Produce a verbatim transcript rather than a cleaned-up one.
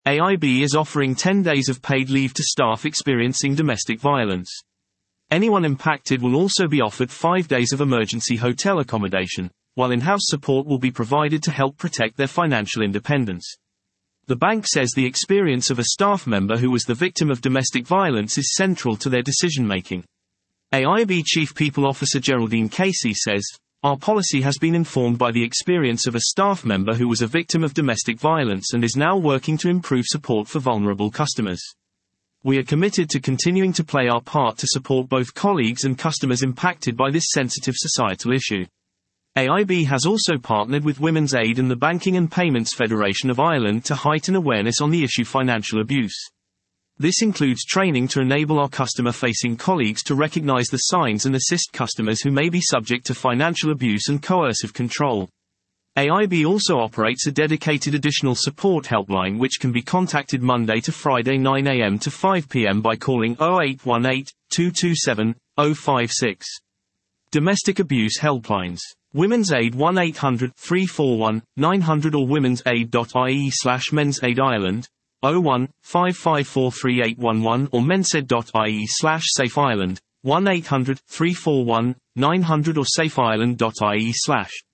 A I B is offering ten days of paid leave to staff experiencing domestic violence. Anyone impacted will also be offered five days of emergency hotel accommodation, while in-house support will be provided to help protect their financial independence. The bank says the experience of a staff member who was the victim of domestic violence is central to their decision-making. A I B Chief People Officer Geraldine Casey says, "Our policy has been informed by the experience of a staff member who was a victim of domestic violence and is now working to improve support for vulnerable customers. We are committed to continuing to play our part to support both colleagues and customers impacted by this sensitive societal issue." A I B has also partnered with Women's Aid and the Banking and Payments Federation of Ireland to heighten awareness on the issue financial abuse. This includes training to enable our customer-facing colleagues to recognize the signs and assist customers who may be subject to financial abuse and coercive control. A I B also operates a dedicated additional support helpline which can be contacted Monday to Friday nine a m to five p m by calling oh eight one eight, two two seven, oh five six. Domestic Abuse Helplines. Women's Aid one eight hundred, three four one, nine hundred or womensaid dot I E slash Men's Aid Ireland, oh one, five five four three eight one one or mensaid dot I E slash Safe Ireland, one eight hundred, three four one, nine hundred or safeireland dot I E slash.